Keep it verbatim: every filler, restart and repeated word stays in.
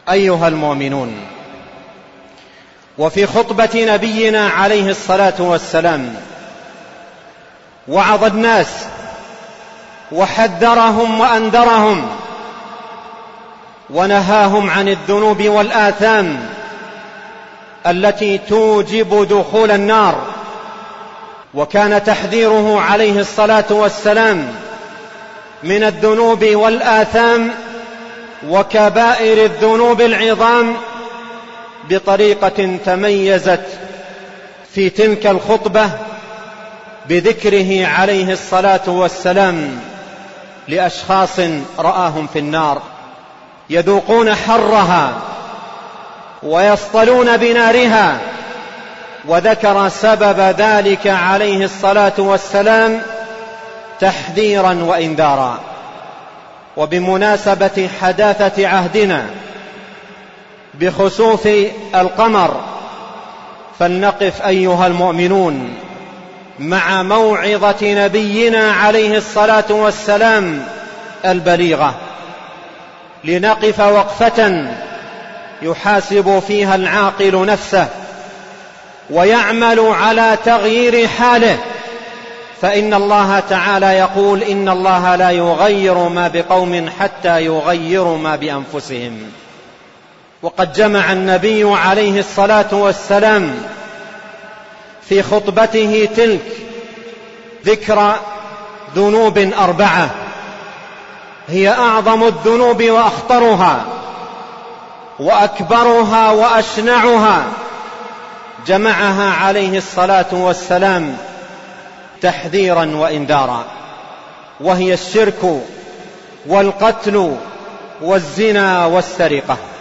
أيها المؤمنون، وفي خطبة نبينا عليه الصلاة والسلام وعظ الناس وحذرهم وأنذرهم ونهاهم عن الذنوب والآثام التي توجب دخول النار. وكان تحذيره عليه الصلاة والسلام من الذنوب والآثام وكبائر الذنوب العظام بطريقة تميزت في تلك الخطبة بذكره عليه الصلاة والسلام لأشخاص رآهم في النار يذوقون حرها ويصطلون بنارها، وذكر سبب ذلك عليه الصلاة والسلام تحذيرا وإنذارا. وبمناسبة حداثة عهدنا بخسوف القمر، فلنقف أيها المؤمنون مع موعظة نبينا عليه الصلاة والسلام البليغة، لنقف وقفة يحاسب فيها العاقل نفسه ويعمل على تغيير حاله، فإن الله تعالى يقول: إن الله لا يغير ما بقوم حتى يغيروا ما بأنفسهم. وقد جمع النبي عليه الصلاة والسلام في خطبته تلك ذكر ذنوب أربعة هي أعظم الذنوب وأخطرها وأكبرها وأشنعها، جمعها عليه الصلاة والسلام تحذيرا وإنذارا، وهي الشرك والقتل والزنا والسرقة.